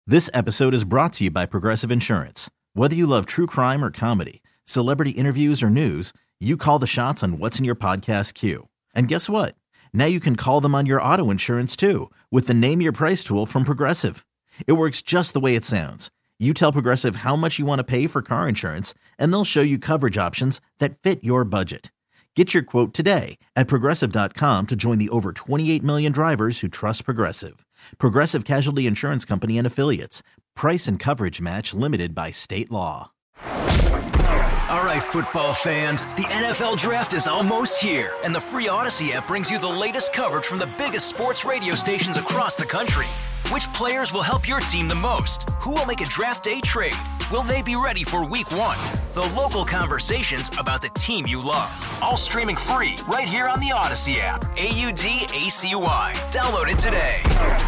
This episode is brought to you by Progressive Insurance. Whether you love true crime or comedy, celebrity interviews or news, you call the shots on what's in your podcast queue. And guess what? Now you can call them on your auto insurance too with the Name Your Price tool from Progressive. It works just the way it sounds. You tell Progressive how much you want to pay for car insurance, and they'll show you coverage options that fit your budget. Get your quote today at Progressive.com to join the over 28 million drivers who trust Progressive. Progressive Casualty Insurance Company and Affiliates. Price and coverage match limited by state law. All right, football fans, the NFL Draft is almost here, and the free Odyssey app brings you the latest coverage from the biggest sports radio stations across the country. Which players will help your team the most? Who will make a draft day trade? Will they be ready for week one? The local conversations about the team you love. All streaming free right here on the Odyssey app. AUDACY. Download it today.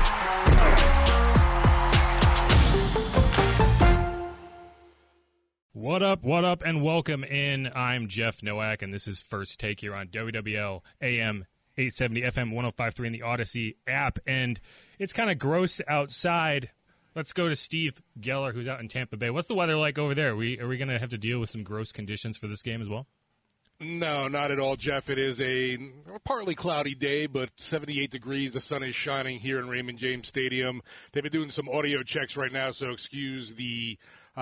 What up, and welcome in. I'm Jeff Nowak, and this is First Take here on WWL AM 870 FM 105.3 in the Odyssey app. And it's kind of gross outside. Let's go to Steve Geller, who's out in Tampa Bay. What's the weather like over there? Are we going to have to deal with some gross conditions for this game as well? No, not at all, Jeff. It is a partly cloudy day, but 78 degrees. The sun is shining here in Raymond James Stadium. They've been doing some audio checks right now, so excuse the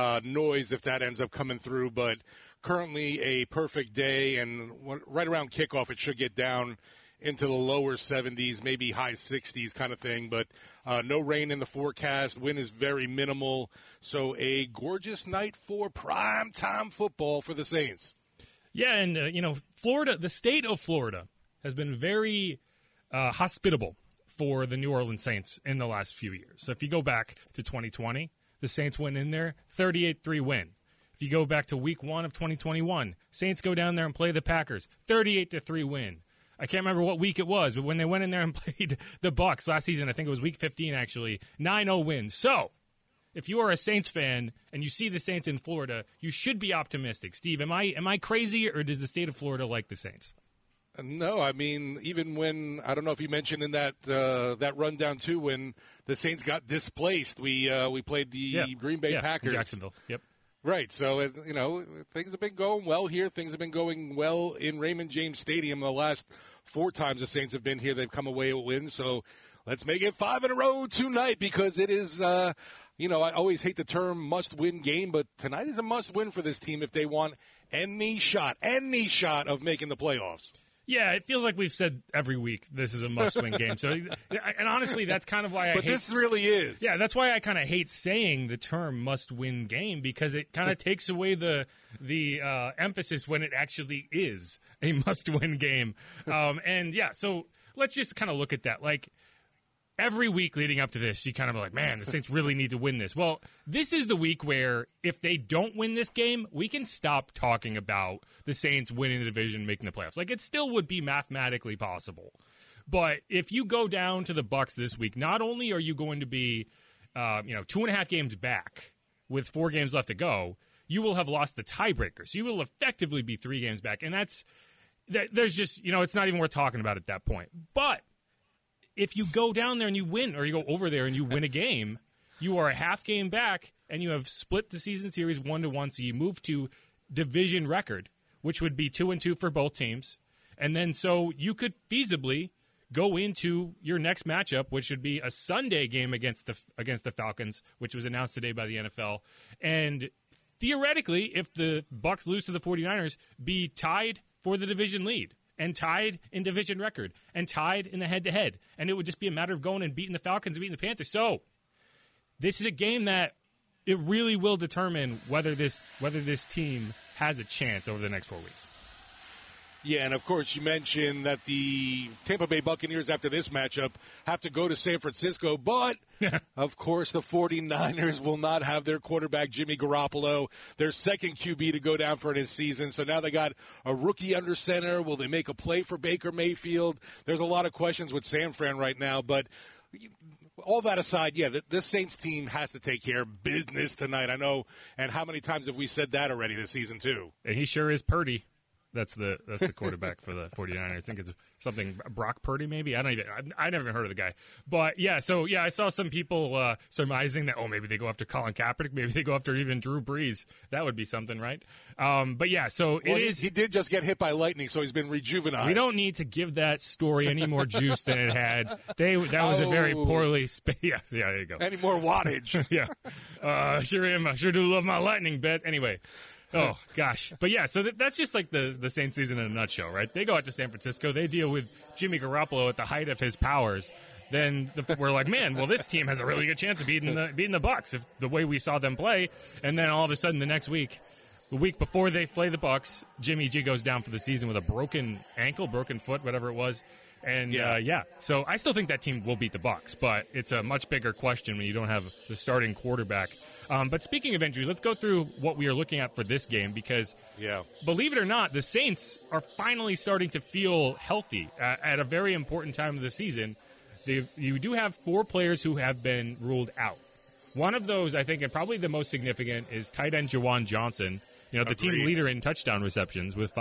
noise if that ends up coming through. But currently a perfect day, and right around kickoff it should get down into the lower 70s, maybe high 60s kind of thing. But no rain in the forecast. Wind is very minimal. So a gorgeous night for primetime football for the Saints. Yeah, and, Florida, the state of Florida, has been very hospitable for the New Orleans Saints in the last few years. So if you go back to 2020, the Saints went in there, 38-3 win. If you go back to week 1 of 2021, Saints go down there and play the Packers, 38-3 win. I can't remember what week it was, but when they went in there and played the Bucs last season, I think it was week 15 actually, 9-0 wins. So if you are a Saints fan and you see the Saints in Florida, you should be optimistic. Steve, am I crazy, or does the state of Florida like the Saints? No, I mean, even when, I don't know if you mentioned in that rundown too, when the Saints got displaced, we played the Green Bay Packers. Jacksonville, yep. Right, so, things have been going well here. Things have been going well in Raymond James Stadium. The last 4 times the Saints have been here, they've come away with wins. So let's make it 5 in a row tonight, because it is, I always hate the term must-win game, but tonight is a must-win for this team if they want any shot of making the playoffs. Yeah, it feels like we've said every week this is a must-win game. So, and honestly, that's kind of why But this really is. Yeah, that's why I kind of hate saying the term must-win game, because it kind of takes away the emphasis when it actually is a must-win game. So let's just kind of look at that. Like, every week leading up to this, you kind of are like, man, the Saints really need to win this. Well, this is the week where if they don't win this game, we can stop talking about the Saints winning the division, making the playoffs. Like, it still would be mathematically possible. But if you go down to the Bucs this week, not only are you going to be, 2.5 games back with 4 games left to go, you will have lost the tiebreaker. So you will effectively be 3 games back. And there's just, it's not even worth talking about at that point. But if you go down there and you win, or you go over there and you win a game, you are a half game back, and you have split the season series 1-1, so you move to division record, which would be 2-2 for both teams. And then so you could feasibly go into your next matchup, which would be a Sunday game against the Falcons, which was announced today by the NFL. And theoretically, if the Bucs lose to the 49ers, be tied for the division lead, and tied in division record, and tied in the head-to-head. And it would just be a matter of going and beating the Falcons and beating the Panthers. So this is a game that it really will determine whether this team has a chance over the next 4 weeks. Yeah, and of course you mentioned that the Tampa Bay Buccaneers after this matchup have to go to San Francisco, but of course the 49ers will not have their quarterback Jimmy Garoppolo, their second QB to go down for this season. So now they got a rookie under center. Will they make a play for Baker Mayfield? There's a lot of questions with San Fran right now, but all that aside, yeah, this Saints team has to take care of business tonight. I know, and how many times have we said that already this season too? And he sure is Purdy. That's the quarterback for the 49ers. I think it's something Brock Purdy, maybe. I never even heard of the guy. But yeah, I saw some people surmising that maybe they go after Colin Kaepernick, maybe they go after even Drew Brees. That would be something, right? But yeah, so it is. He did just get hit by lightning, so he's been rejuvenated. We don't need to give that story any more juice than it had. That was a very poorly. Yeah, there you go. Any more wattage? Yeah, sure do love my lightning bet. Anyway. Oh, gosh. But, yeah, so that's just like the Saints season in a nutshell, right? They go out to San Francisco. They deal with Jimmy Garoppolo at the height of his powers. Then we're like, man, well, this team has a really good chance of beating the Bucs if the way we saw them play. And then all of a sudden the next week, the week before they play the Bucs, Jimmy G goes down for the season with a broken ankle, broken foot, whatever it was. And, so I still think that team will beat the Bucs, but it's a much bigger question when you don't have the starting quarterback. But speaking of injuries, let's go through what we are looking at for this game because, believe it or not, the Saints are finally starting to feel healthy at a very important time of the season. You do have 4 players who have been ruled out. One of those, I think, and probably the most significant, is tight end Juwan Johnson, the team leader in touchdown receptions with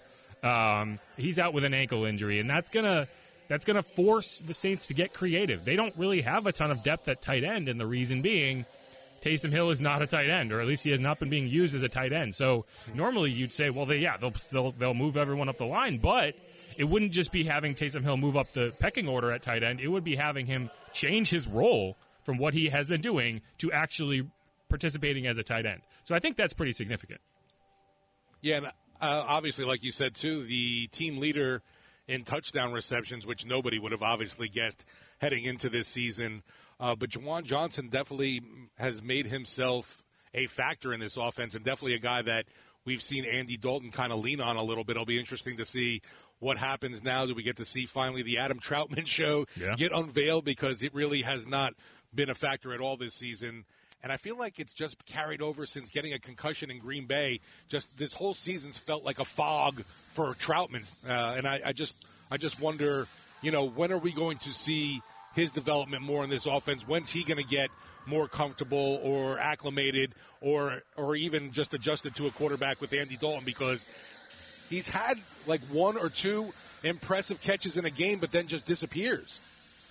5. He's out with an ankle injury, and that's gonna force the Saints to get creative. They don't really have a ton of depth at tight end, and the reason being Taysom Hill is not a tight end, or at least he has not been being used as a tight end. So normally you'd say, well, they'll move everyone up the line, but it wouldn't just be having Taysom Hill move up the pecking order at tight end. It would be having him change his role from what he has been doing to actually participating as a tight end. So I think that's pretty significant. Yeah, and obviously, like you said, too, the team leader in touchdown receptions, which nobody would have obviously guessed heading into this season. But Juwan Johnson definitely has made himself a factor in this offense, and definitely a guy that we've seen Andy Dalton kind of lean on a little bit. It'll be interesting to see what happens now. Do we get to see finally the Adam Troutman show get unveiled, because it really has not been a factor at all this season. And I feel like it's just carried over since getting a concussion in Green Bay. Just this whole season's felt like a fog for Troutman. And I just wonder, when are we going to see his development more in this offense? When's he going to get more comfortable or acclimated or even just adjusted to a quarterback with Andy Dalton? Because he's had like 1 or 2 impressive catches in a game, but then just disappears.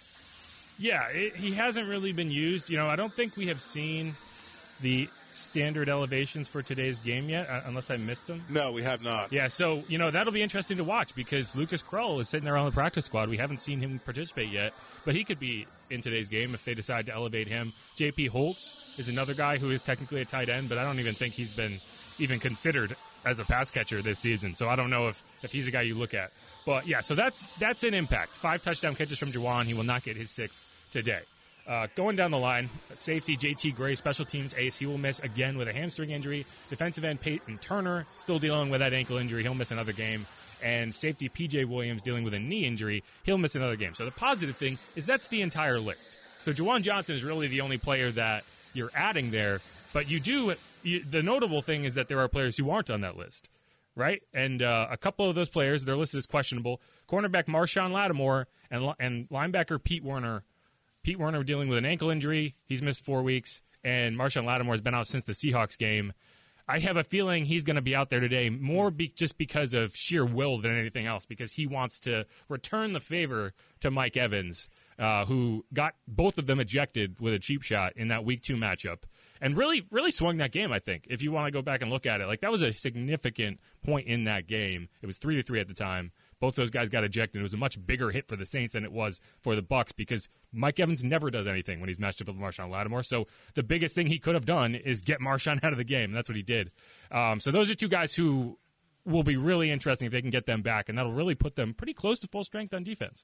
Yeah, he hasn't really been used. I don't think we have seen the standard elevations for today's game yet, unless I missed them. No, we have not. Yeah, so, that'll be interesting to watch because Lucas Krull is sitting there on the practice squad. We haven't seen him participate yet, but he could be in today's game if they decide to elevate him. J.P. Holtz is another guy who is technically a tight end, but I don't even think he's been even considered as a pass catcher this season, so I don't know if he's a guy you look at. But, yeah, so that's an impact. 5 touchdown catches from Juwan. He will not get his 6th today. Going down the line, safety J.T. Gray, special teams ace. He will miss again with a hamstring injury. Defensive end Peyton Turner still dealing with that ankle injury. He'll miss another game. And safety P.J. Williams dealing with a knee injury. He'll miss another game. So the positive thing is that's the entire list. So Juwan Johnson is really the only player that you're adding there. But the notable thing is that there are players who aren't on that list, right? And a couple of those players, they're listed as questionable. Cornerback Marshawn Lattimore and linebacker Pete Werner. Pete Werner dealing with an ankle injury. He's missed 4 weeks. And Marshawn Lattimore has been out since the Seahawks game. I have a feeling he's going to be out there today more just because of sheer will than anything else, because he wants to return the favor to Mike Evans, who got both of them ejected with a cheap shot in that Week 2 matchup. And really, really swung that game, I think, if you want to go back and look at it. Like, that was a significant point in that game. It was 3-3 at the time. Both those guys got ejected. It was a much bigger hit for the Saints than it was for the Bucs because Mike Evans never does anything when he's matched up with Marshawn Lattimore. So the biggest thing he could have done is get Marshawn out of the game, and that's what he did. So those are 2 guys who will be really interesting if they can get them back, and that'll really put them pretty close to full strength on defense.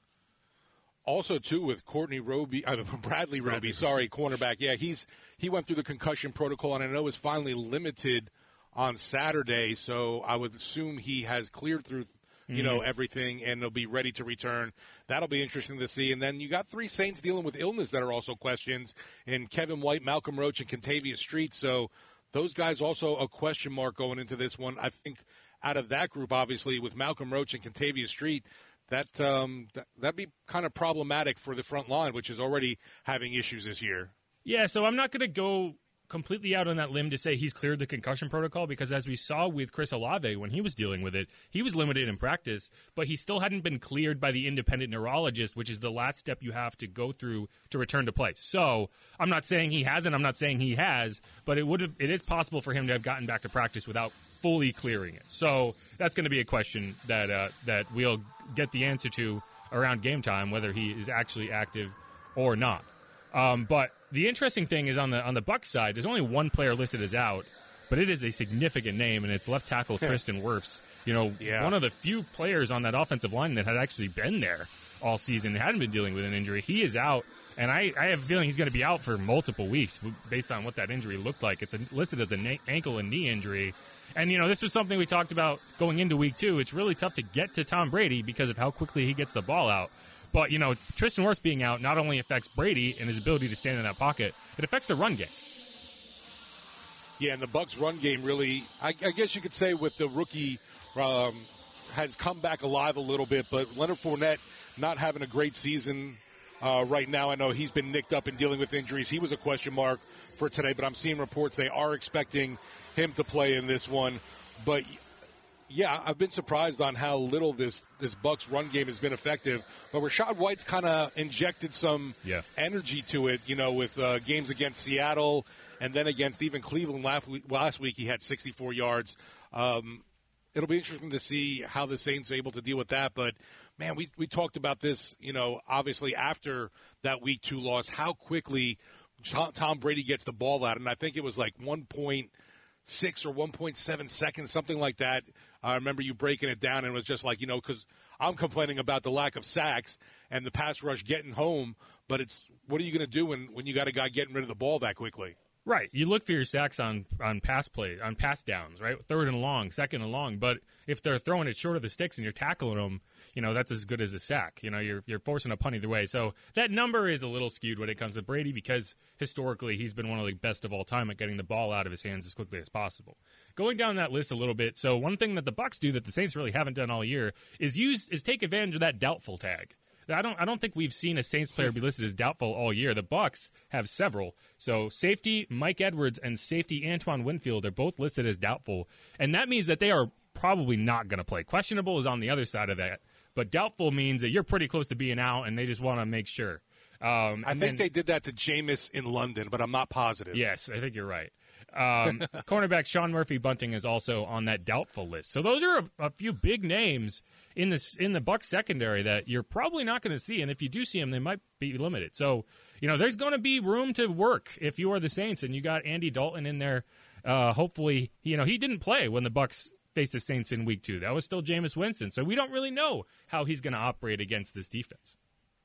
Also, too, with Bradley Roby, cornerback. Yeah, he went through the concussion protocol, and I know is finally limited on Saturday, so I would assume he has cleared through everything, and they'll be ready to return. That'll be interesting to see. And then you got 3 Saints dealing with illness that are also questions in Kevin White, Malcolm Roach, and Kentavious Street. So those guys also a question mark going into this one. I think out of that group, obviously, with Malcolm Roach and Kentavious Street, that'd be kind of problematic for the front line, which is already having issues this year. Yeah, so I'm not going to go completely out on that limb to say he's cleared the concussion protocol because as we saw with Chris Olave when he was dealing with it, he was limited in practice, but he still hadn't been cleared by the independent neurologist, which is the last step you have to go through to return to play. So I'm not saying he hasn't, I'm not saying he has, but it is possible for him to have gotten back to practice without fully clearing it. So that's going to be a question that we'll get the answer to around game time, whether he is actually active or not. But the interesting thing is on the Bucs side, there's only one player listed as out, but it is a significant name, and it's left tackle Tristan Wirfs. One of the few players on that offensive line that had actually been there all season, hadn't been dealing with an injury. He is out, and I have a feeling he's going to be out for multiple weeks based on what that injury looked like. It's listed as an ankle and knee injury. And, this was something we talked about going into week 2. It's really tough to get to Tom Brady because of how quickly he gets the ball out. But, Tristan Wirfs being out not only affects Brady and his ability to stand in that pocket, it affects the run game. Yeah, and the Bucs' run game really, I guess you could say with the rookie, has come back alive a little bit. But Leonard Fournette not having a great season right now. I know he's been nicked up and dealing with injuries. He was a question mark for today, but I'm seeing reports they are expecting him to play in this one. But yeah, I've been surprised on how little this Bucs run game has been effective. But Rachaad White's kind of injected some energy to it, with games against Seattle and then against even Cleveland last week. He had 64 yards. It'll be interesting to see how the Saints are able to deal with that. But, man, we talked about this, obviously after that Week 2 loss, how quickly Tom Brady gets the ball out. And I think it was like 1.6 or 1.7 seconds, something like that. I remember you breaking it down, and it was just like, because I'm complaining about the lack of sacks and the pass rush getting home, but it's what are you going to do when you got a guy getting rid of the ball that quickly? Right. You look for your sacks on pass downs, right? 3rd and long, 2nd and long. But if they're throwing it short of the sticks and you're tackling them, that's as good as a sack. You're forcing a punt either way. So that number is a little skewed when it comes to Brady because historically he's been one of the best of all time at getting the ball out of his hands as quickly as possible. Going down that list a little bit, so one thing that the Bucs do that the Saints really haven't done all year is take advantage of that doubtful tag. I don't think we've seen a Saints player be listed as doubtful all year. The Bucs have several. So safety Mike Edwards and safety Antoine Winfield are both listed as doubtful, and that means that they are probably not going to play. Questionable is on the other side of that, but doubtful means that you're pretty close to being out, and they just want to make sure. I think they did that to Jameis in London, but I'm not positive. Yes, I think you're right. Cornerback Sean Murphy-Bunting is also on that doubtful list. So those are a few big names in the Bucs secondary that you're probably not going to see, and if you do see them, they might be limited. So, there's going to be room to work if you are the Saints, and you got Andy Dalton in there. Hopefully, he didn't play when the Bucs faced the Saints in Week 2. That was still Jameis Winston, so we don't really know how he's going to operate against this defense.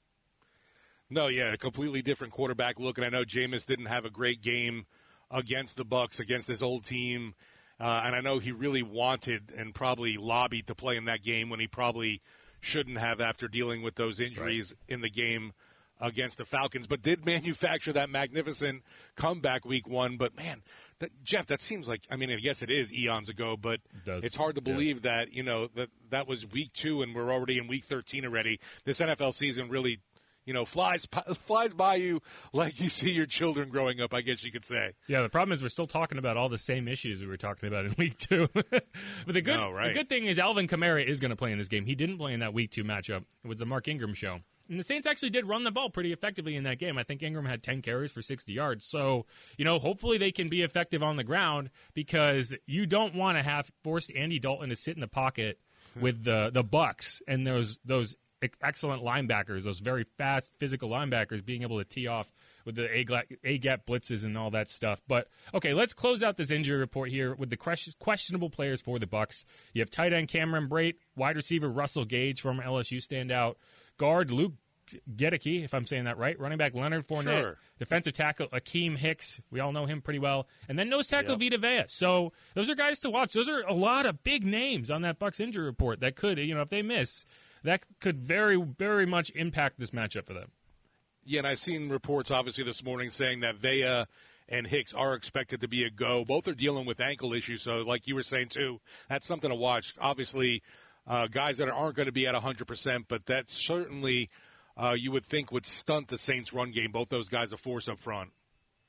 No, yeah, a completely different quarterback look, and I know Jameis didn't have a great game against the Bucs, against this old team. And I know he really wanted and probably lobbied to play in that game when he probably shouldn't have after dealing with those injuries in the game against the Falcons, but did manufacture that magnificent comeback Week 1. But, man, Jeff, that seems like, I guess it is eons ago, but it's hard to believe that, that was Week 2 and we're already in Week 13 already. This NFL season really flies by you like you see your children growing up, I guess you could say. Yeah, the problem is we're still talking about all the same issues we were talking about in Week 2. But the good thing is Alvin Kamara is going to play in this game. He didn't play in that Week 2 matchup. It was the Mark Ingram show. And the Saints actually did run the ball pretty effectively in that game. I think Ingram had 10 carries for 60 yards. So, hopefully they can be effective on the ground because you don't want to have forced Andy Dalton to sit in the pocket with the Bucs and those excellent linebackers, those very fast physical linebackers being able to tee off with the A-gap blitzes and all that stuff. But, okay, let's close out this injury report here with the questionable players for the Bucs. You have tight end Cameron Brate, wide receiver Russell Gage from LSU standout, guard Luke Gedeke, if I'm saying that right, running back Leonard Fournette, defensive tackle Akeem Hicks, we all know him pretty well, and then nose tackle Vita Vea. So those are guys to watch. Those are a lot of big names on that Bucs injury report that could, if they miss, that could very, very much impact this matchup for them. Yeah, and I've seen reports, obviously, this morning saying that Vea and Hicks are expected to be a go. Both are dealing with ankle issues, so like you were saying, too, that's something to watch. Obviously, guys that aren't going to be at 100%, but that certainly you would think would stunt the Saints' run game. Both those guys are force up front.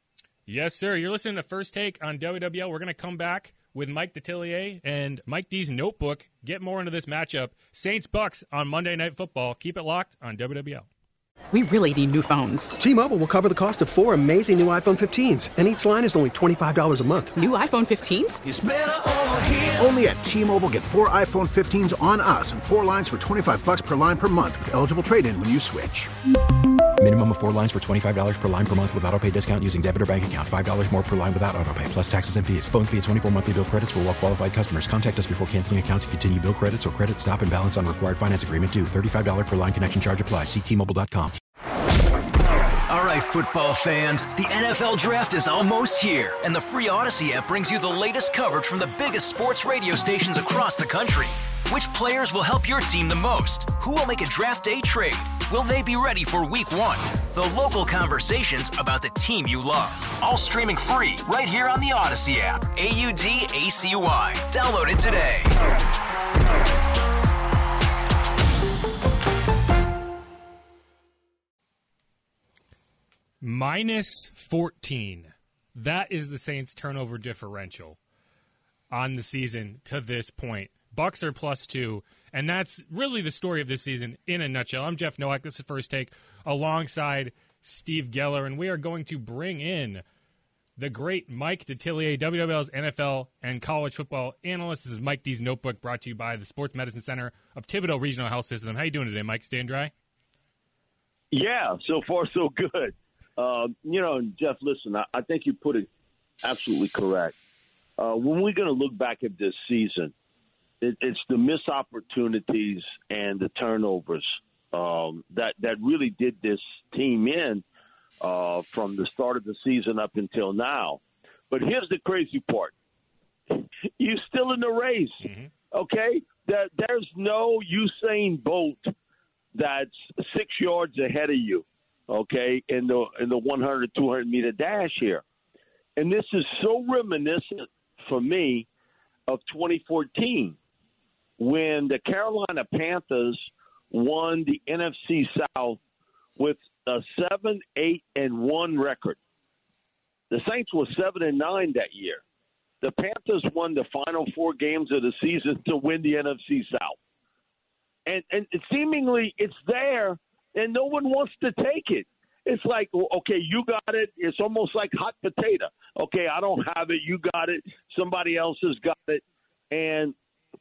Yes, sir. You're listening to First Take on WWL. We're going to come back with Mike Detillier and Mike D's notebook. Get more into this matchup. Saints-Bucks on Monday Night Football. Keep it locked on WWL. We really need new phones. T-Mobile will cover the cost of 4 amazing new iPhone 15s, and each line is only $25 a month. New iPhone 15s? It's better over here. Only at T-Mobile, get 4 iPhone 15s on us and 4 lines for $25 per line per month with eligible trade-in when you switch. Minimum of 4 lines for $25 per line per month with autopay discount using debit or bank account. $5 more per line without autopay, plus taxes and fees. Phone fee at 24 monthly bill credits for well-qualified customers. Contact us before canceling account to continue bill credits or credit stop and balance on required finance agreement due. $35 per line connection charge applies. See T-Mobile.com. All right, football fans, the NFL Draft is almost here, and the free Odyssey app brings you the latest coverage from the biggest sports radio stations across the country. Which players will help your team the most? Who will make a draft day trade? Will they be ready for week 1? The local conversations about the team you love. All streaming free right here on the Odyssey app. AUDACY. Download it today. Minus 14. That is the Saints' turnover differential on the season to this point. Bucks are +2, and that's really the story of this season in a nutshell. I'm Jeff Nowak. This is First Take alongside Steve Geller, and we are going to bring in the great Mike Detillier, WWL's NFL and college football analyst. This is Mike D's Notebook, brought to you by the Sports Medicine Center of Thibodaux Regional Health System. How you doing today, Mike? Staying dry? Yeah, so far so good. Jeff, listen, I think you put it absolutely correct. When we're going to look back at this season, it's the missed opportunities and the turnovers that really did this team in from the start of the season up until now. But here's the crazy part. You're still in the race, okay? There's no Usain Bolt that's 6 yards ahead of you. Okay, in the 100, 200-meter dash here. And this is so reminiscent for me of 2014 when the Carolina Panthers won the NFC South with a 7-8-1 record. The Saints were 7-9 that year. The Panthers won the final 4 games of the season to win the NFC South. And seemingly it's there, and no one wants to take it. It's like, okay, you got it. It's almost like hot potato. Okay, I don't have it. You got it. Somebody else has got it. And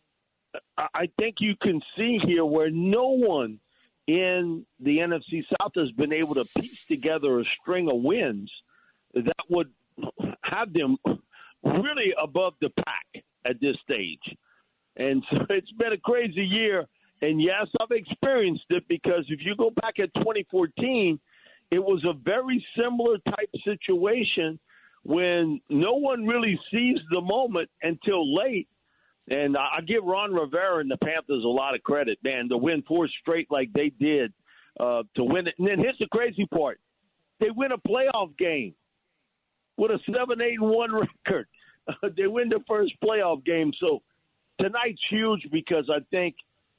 I think you can see here where no one in the NFC South has been able to piece together a string of wins that would have them really above the pack at this stage. And so it's been a crazy year. And, yes, I've experienced it because if you go back at 2014, it was a very similar type situation when no one really seized the moment until late. And I give Ron Rivera and the Panthers a lot of credit, man, to win 4 straight like they did to win it. And then here's the crazy part. They win a playoff game with a 7-8-1 record. They win the first playoff game. So tonight's huge because I think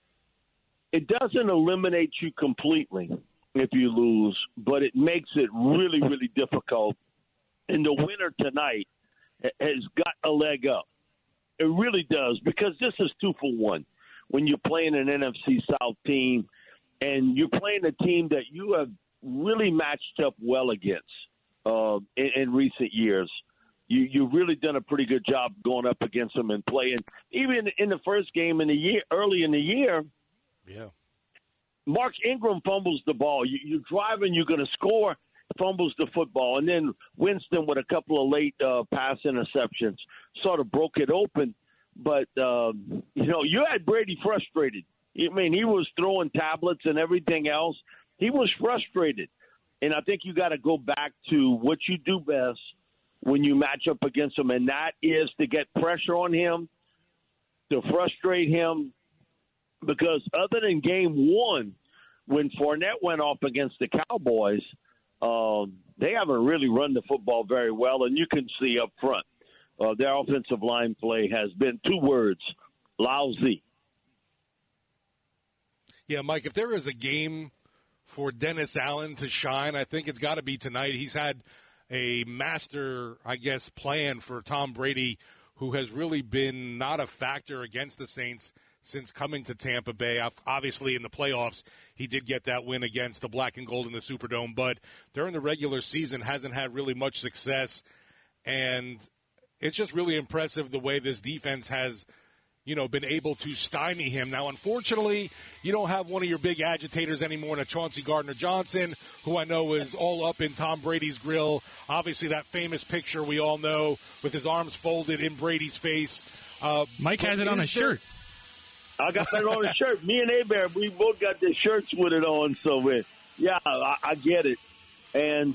it doesn't eliminate you completely if you lose, but it makes it really, really difficult. And the winner tonight has got a leg up. It really does, because this is 2 for 1. When you're playing an NFC South team and you're playing a team that you have really matched up well against in recent years. You've really done a pretty good job going up against them and playing. Even in the first game in the year, early in the year, Mark Ingram fumbles the ball. You're driving, you're going to score, fumbles the football. And then Winston with a couple of late pass interceptions sort of broke it open. But, you had Brady frustrated. I mean, he was throwing tablets and everything else. He was frustrated. And I think you got to go back to what you do best when you match up against him, and that is to get pressure on him, to frustrate him. Because other than game 1, when Fournette went off against the Cowboys, they haven't really run the football very well, and you can see up front their offensive line play has been 2 words, lousy. Yeah, Mike, if there is a game for Dennis Allen to shine, I think it's got to be tonight. He's had a master, I guess, plan for Tom Brady, who has really been not a factor against the Saints since coming to Tampa Bay. Obviously, in the playoffs, he did get that win against the Black and Gold in the Superdome, but during the regular season hasn't had really much success. And it's just really impressive the way this defense has, been able to stymie him. Now, unfortunately, you don't have one of your big agitators anymore in Chauncey Gardner-Johnson, who I know is all up in Tom Brady's grill. Obviously, that famous picture we all know with his arms folded in Brady's face. Mike has it on his shirt. I got that on his shirt. Me and A-Bear, we both got the shirts with it on. So, I get it. And,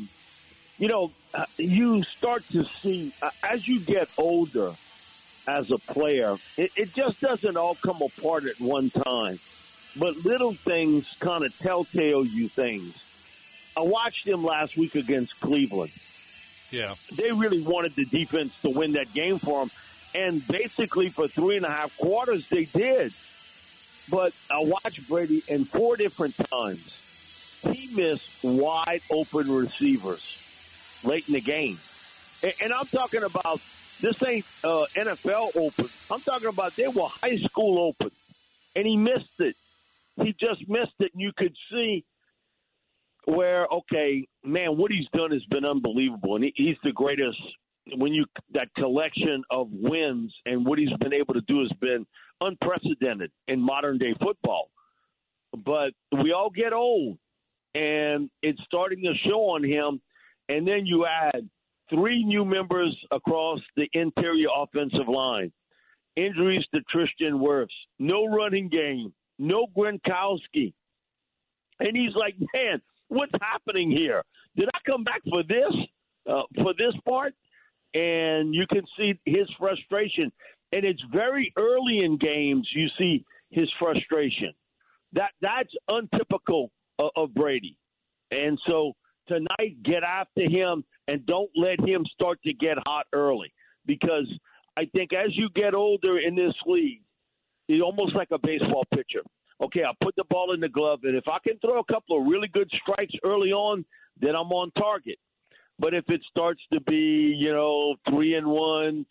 you start to see, as you get older as a player, it just doesn't all come apart at one time. But little things kind of telltale you things. I watched him last week against Cleveland. Yeah. They really wanted the defense to win that game for them. And basically for 3.5 quarters, they did. But I watched Brady, and 4 different times, he missed wide open receivers late in the game. And I'm talking about, this ain't NFL open. I'm talking about they were high school open. And he missed it. He just missed it. And you could see where, okay, man, what he's done has been unbelievable. And he's the greatest. That collection of wins and what he's been able to do has been unprecedented in modern day football. But we all get old, and it's starting to show on him. And then you add 3 new members across the interior offensive line. Injuries to Tristan Wirfs, no running game, no Gronkowski. And he's like, man, what's happening here? Did I come back for this part? And you can see his frustration. And it's very early in games you see his frustration. That's untypical of Brady. And so tonight, get after him and don't let him start to get hot early. Because I think as you get older in this league, it's almost like a baseball pitcher. Okay, I'll put the ball in the glove, and if I can throw a couple of really good strikes early on, then I'm on target. But if it starts to be, 3-1,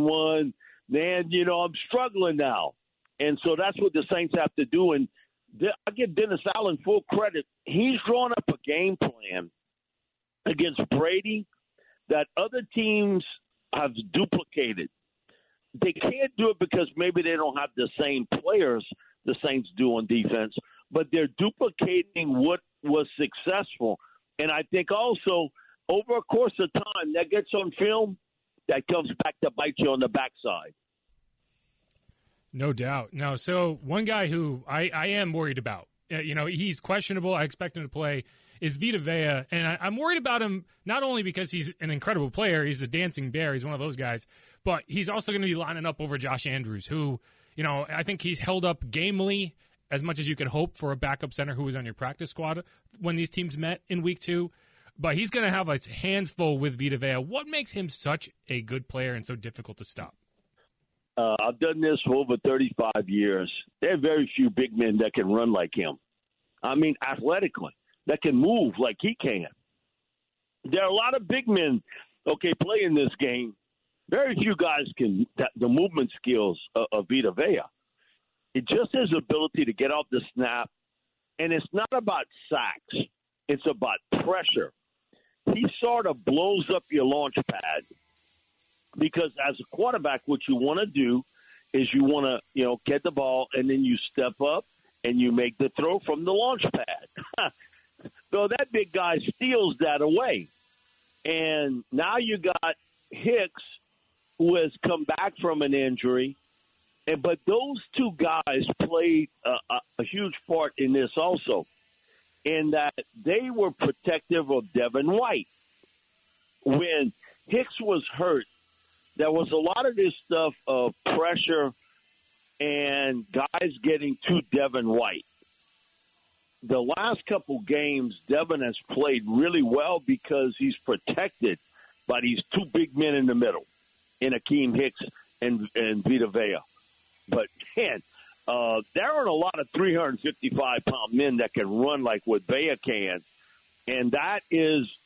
then, I'm struggling now. And so that's what the Saints have to do. And I give Dennis Allen full credit. He's drawn up a game plan against Brady that other teams have duplicated. They can't do it because maybe they don't have the same players the Saints do on defense, but they're duplicating what was successful. And I think also – over a course of time, that gets on film, that comes back to bite you on the backside. No doubt. No, so one guy who I am worried about, he's questionable. I expect him to play, is Vita Vea. And I'm worried about him not only because he's an incredible player, he's a dancing bear, he's one of those guys, but he's also going to be lining up over Josh Andrews, who, I think he's held up gamely as much as you could hope for a backup center who was on your practice squad when these teams met in week 2. But he's going to have his hands full with Vita Vea. What makes him such a good player and so difficult to stop? I've done this for over 35 years. There are very few big men that can run like him. I mean, athletically, that can move like he can. There are a lot of big men, play in this game. Very few guys can the movement skills of Vita Vea. It's just his ability to get off the snap. And it's not about sacks. It's about pressure. He sort of blows up your launch pad because as a quarterback, what you want to do is you want to, get the ball and then you step up and you make the throw from the launch pad. So that big guy steals that away. And now you got Hicks, who has come back from an injury. But those 2 guys played a huge part in this also, in that they were protective of Devin White. When Hicks was hurt, there was a lot of this stuff of pressure and guys getting to Devin White. The last couple games, Devin has played really well because he's protected by these 2 big men in the middle, in Akeem Hicks and Vita Vea. But, man, there aren't a lot of 355-pound men that can run like what Vea can, and that is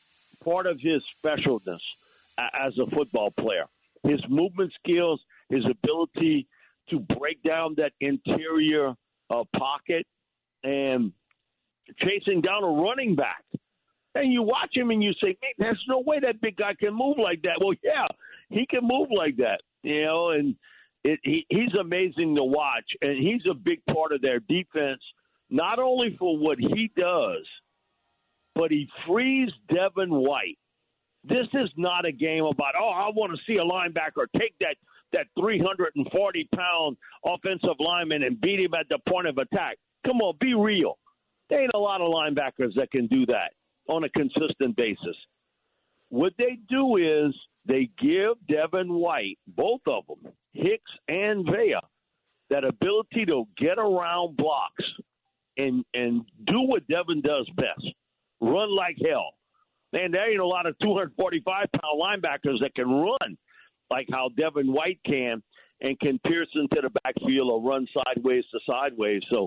part of his specialness as a football player. His movement skills, his ability to break down that interior pocket and chasing down a running back. And you watch him and you say, man, there's no way that big guy can move like that. Well, yeah, he can move like that, and he's amazing to watch. And he's a big part of their defense, not only for what he does, but he frees Devin White. This is not a game about, I want to see a linebacker take that 340-pound offensive lineman and beat him at the point of attack. Come on, be real. There ain't a lot of linebackers that can do that on a consistent basis. What they do is they give Devin White, both of them, Hicks and Vea, that ability to get around blocks and do what Devin does best, run like hell. Man, there ain't a lot of 245-pound linebackers that can run like how Devin White can and can pierce into the backfield or run sideways to sideways. So,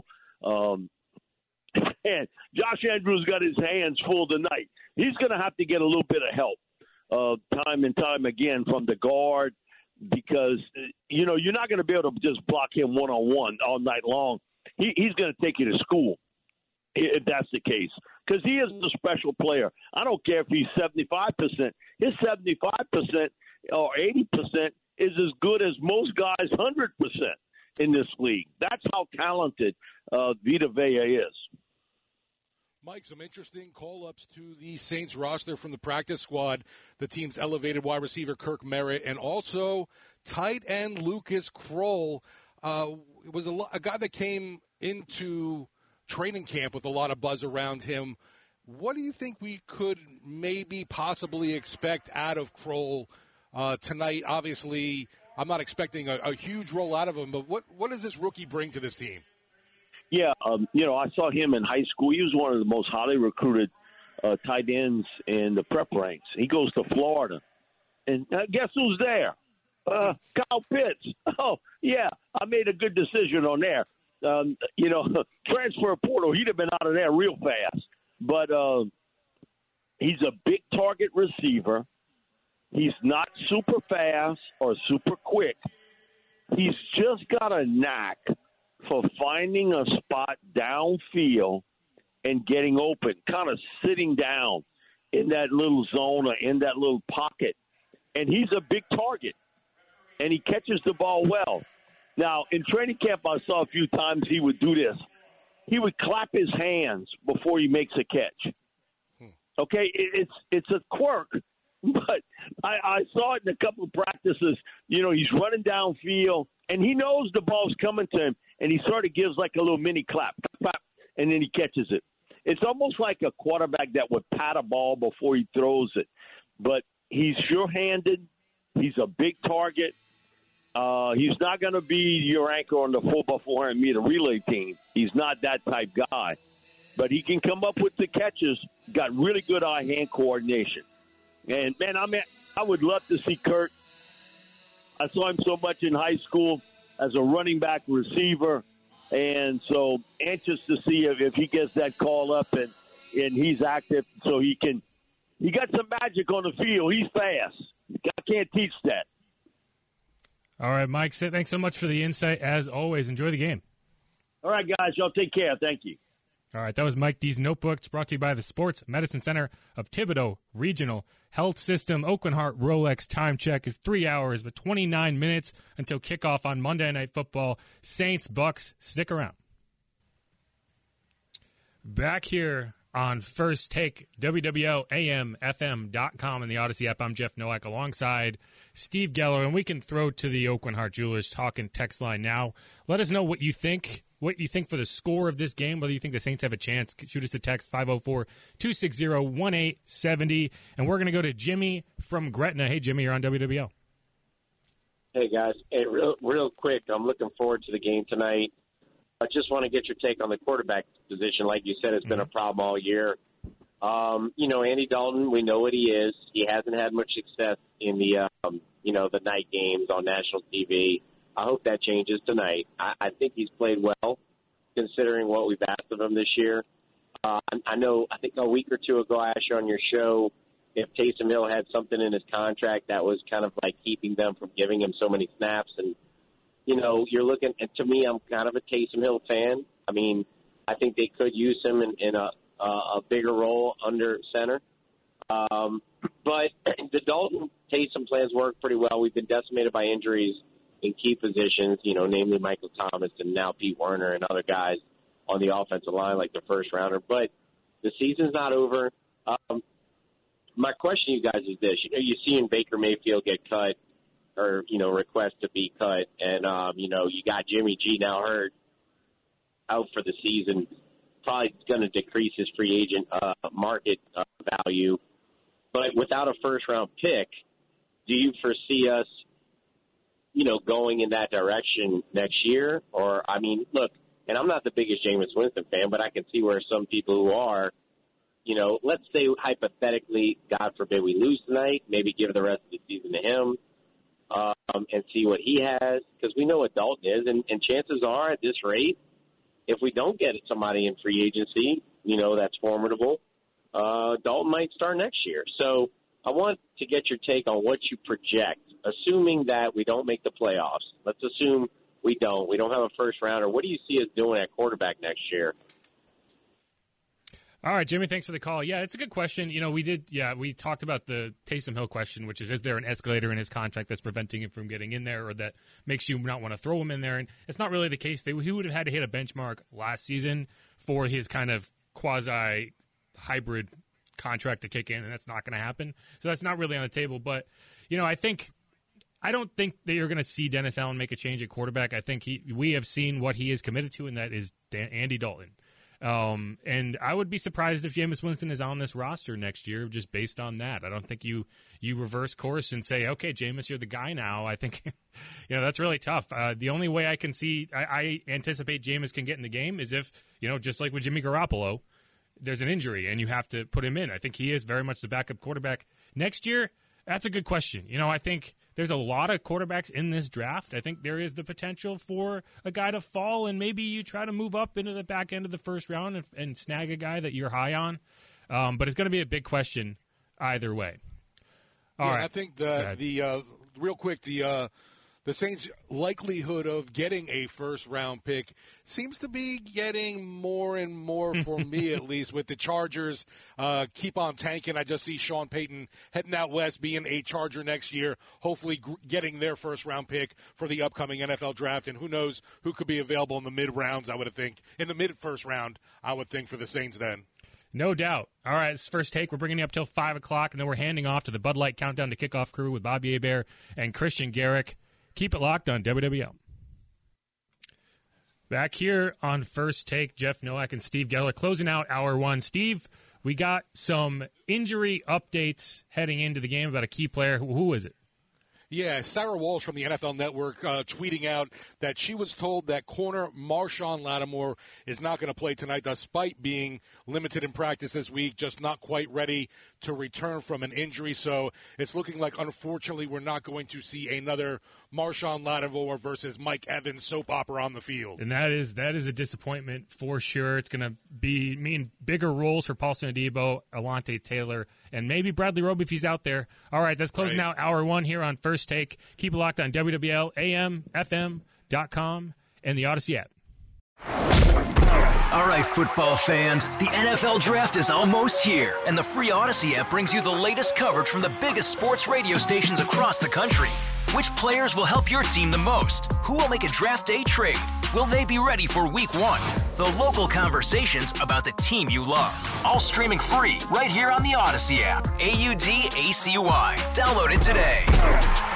man, Josh Andrews got his hands full tonight. He's going to have to get a little bit of help time and time again from the guard because, you're not going to be able to just block him one-on-one all night long. He's going to take you to school if that's the case because he is a special player. I don't care if he's 75%. His 75% or 80% is as good as most guys' 100% in this league. That's how talented Vita Vea is. Mike, some interesting call-ups to the Saints roster from the practice squad. The team's elevated wide receiver Kirk Merritt and also tight end Lucas Kroll. It was a guy that came into training camp with a lot of buzz around him. What do you think we could maybe possibly expect out of Kroll tonight? Obviously, I'm not expecting a huge role out of him, but what does this rookie bring to this team? Yeah, I saw him in high school. He was one of the most highly recruited tight ends in the prep ranks. He goes to Florida. And guess who's there? Kyle Pitts. Oh, yeah, I made a good decision on there. Transfer portal, he'd have been out of there real fast. But he's a big target receiver. He's not super fast or super quick. He's just got a knack for finding a spot downfield and getting open, kind of sitting down in that little zone or in that little pocket. And he's a big target, and he catches the ball well. Now, in training camp, I saw a few times he would do this. He would clap his hands before he makes a catch. Okay, it's a quirk, but I saw it in a couple of practices. He's running downfield, and he knows the ball's coming to him, and he sort of gives like a little mini clap, clap, and then he catches it. It's almost like a quarterback that would pat a ball before he throws it. But he's sure-handed. He's a big target. He's not going to be your anchor on the 4x400 meter relay team. He's not that type guy. But he can come up with the catches, got really good eye-hand coordination. And, man, I would love to see Kurt. I saw him so much in high school as a running back receiver, and so anxious to see if he gets that call up and he's active so he got some magic on the field. He's fast. I can't teach that. All right, Mike, thanks so much for the insight. As always, enjoy the game. All right, guys, y'all take care. Thank you. All right, that was Mike D's Notebooks, brought to you by the Sports Medicine Center of Thibodaux Regional Health System. Oakland Heart Rolex time check is 3 hours but 29 minutes until kickoff on Monday Night Football. Saints, Bucks, stick around. Back here on First Take, WWLAMFM.com and the Odyssey app. I'm Jeff Nowak alongside Steve Geller, and we can throw to the Oakland Heart Jewelers talking text line now. Let us know what you think. What you think for the score of this game, whether you think the Saints have a chance. Shoot us a text, 504-260-1870. And we're going to go to Jimmy from Gretna. Hey, Jimmy, you're on WWL. Hey, guys. Hey, real quick, I'm looking forward to the game tonight. I just want to get your take on the quarterback position. Like you said, it's been a problem all year. Andy Dalton, we know what he is. He hasn't had much success in the night games on national TV. I hope that changes tonight. I think he's played well, considering what we've asked of him this year. I think a week or two ago, I asked you on your show, if Taysom Hill had something in his contract that was kind of like keeping them from giving him so many snaps. And, you're looking – to me, I'm kind of a Taysom Hill fan. I mean, I think they could use him in a bigger role under center. But the Dalton Taysom plans work pretty well. We've been decimated by injuries in key positions, namely Michael Thomas and now Pete Werner and other guys on the offensive line like the first rounder. But the season's not over. My question to you guys is this. You're seeing Baker Mayfield get cut or, request to be cut. And, you got Jimmy G now hurt out for the season. Probably going to decrease his free agent market value. But without a first-round pick, do you foresee us, going in that direction next year? Or, I mean, look, and I'm not the biggest Jameis Winston fan, but I can see where some people who are, let's say hypothetically, God forbid we lose tonight, maybe give the rest of the season to him and see what he has, because we know what Dalton is. And chances are at this rate, if we don't get somebody in free agency, that's formidable, Dalton might start next year. So I want to get your take on what you project, assuming that we don't make the playoffs. Let's assume we don't. We don't have a first rounder. What do you see us doing at quarterback next year? All right, Jimmy, thanks for the call. Yeah, it's a good question. We talked about the Taysom Hill question, which is there an escalator in his contract that's preventing him from getting in there or that makes you not want to throw him in there? And it's not really the case. He would have had to hit a benchmark last season for his kind of quasi-hybrid contract to kick in, and that's not going to happen. So that's not really on the table. But, I don't think that you're going to see Dennis Allen make a change at quarterback. I think we have seen what he is committed to, and that is Andy Dalton. And I would be surprised if Jameis Winston is on this roster next year just based on that. I don't think you reverse course and say, okay, Jameis, you're the guy now. I think, that's really tough. The only way I can see, I anticipate Jameis can get in the game is if, just like with Jimmy Garoppolo, there's an injury and you have to put him in. I think he is very much the backup quarterback next year. That's a good question. I think there's a lot of quarterbacks in this draft. I think there is the potential for a guy to fall, and maybe you try to move up into the back end of the first round and snag a guy that you're high on. But it's going to be a big question either way. All right. I think real quick, the Saints' likelihood of getting a first-round pick seems to be getting more and more, for me at least, with the Chargers keep on tanking. I just see Sean Payton heading out west, being a Charger next year, hopefully getting their first-round pick for the upcoming NFL draft. And who knows who could be available in the mid-rounds, I would think. In the mid-first round, I would think, for the Saints then. No doubt. All right, this first take. We're bringing you up till 5 o'clock, and then we're handing off to the Bud Light Countdown to Kickoff crew with Bobby Hebert and Christian Garrick. Keep it locked on WWL. Back here on First Take, Jeff Nowak and Steve Geller closing out Hour 1. Steve, we got some injury updates heading into the game about a key player. Who is it? Yeah, Sarah Walsh from the NFL Network tweeting out that she was told that corner Marshawn Lattimore is not going to play tonight despite being limited in practice this week, just not quite ready to return from an injury. So it's looking like, unfortunately, we're not going to see another Marshawn Lattimore versus Mike Evans soap opera on the field. And that is a disappointment for sure. It's going to mean bigger roles for Paulson Adebo, Alontae Taylor, and maybe Bradley Roby if he's out there. All right, that's closing out Hour 1 here on First Take. Keep it locked on WWL, AM, FM.com, and the Odyssey app. All right, football fans, the NFL Draft is almost here, and the free Odyssey app brings you the latest coverage from the biggest sports radio stations across the country. Which players will help your team the most? Who will make a draft day trade? Will they be ready for week 1? The local conversations about the team you love. All streaming free right here on the Odyssey app. AUDACY. Download it today.